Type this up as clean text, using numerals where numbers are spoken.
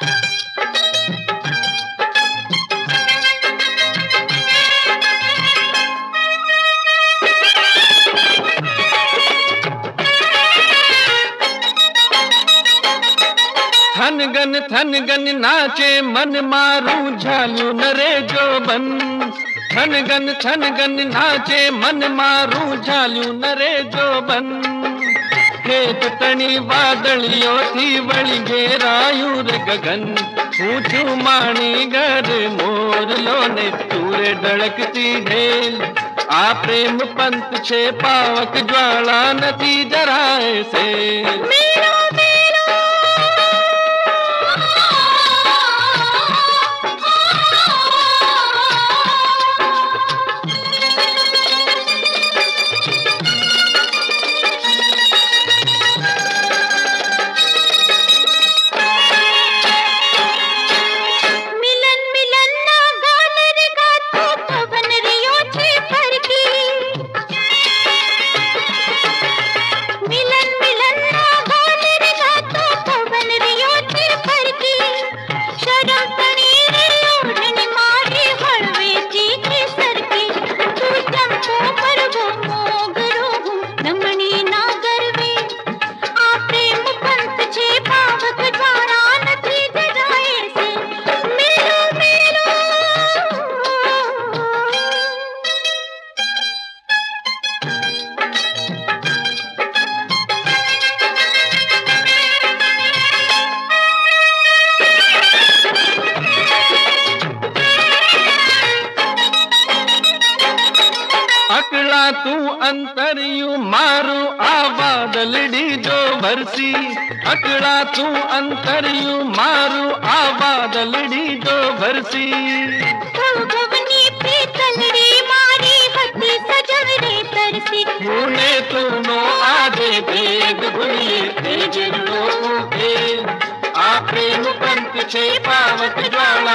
थन गन नाचे मन मारू झालू नरे जोबन। थन गन नाचे मन मारू झालू नरे जोबन। खेत तणी वादलियों थी वળી घेरायूं रे गगन। ऊंचू माणी घर मोर लोने तूरे ढळकती ढेल। आ प्रेम पंत छे पावक ज्वाला नदी जराए से। अकड़ा तू अंतरियू मारू आबादलड़ी जो भरसी। अकड़ा तू अंतरियू मारू आबादलड़ी जो भरसी। भवनी पीतलड़ी मारी हती सजवरे तरसी। मुने तू नो आदे भेद भूलिए तेज लो के। आ प्रेम पंत छे पावक ज्वाला